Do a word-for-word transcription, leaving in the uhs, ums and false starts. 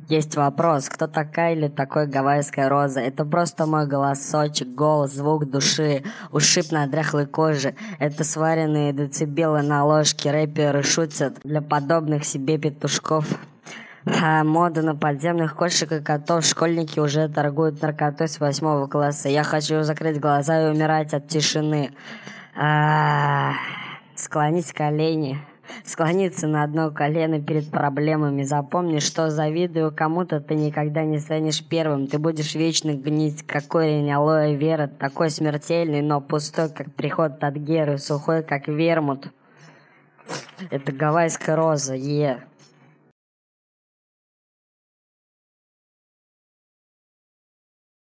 Есть вопрос, кто такая или такой гавайская роза? Это просто мой голосочек, голос, звук души, ушиб на дряхлой коже. Это сваренные децибелы на ложке, рэперы шутят для подобных себе петушков. А мода на подземных кошек и котов. Школьники уже торгуют наркотой с восьмого класса. Я хочу закрыть глаза и умирать от тишины. А-а-а. Склонить колени. Склониться на одно колено перед проблемами. Запомни, что завидую кому-то, ты никогда не станешь первым. Ты будешь вечно гнить, как корень алоэ вера. Такой смертельный, но пустой, как приход от Геры. Сухой, как вермут. Это гавайская роза, е.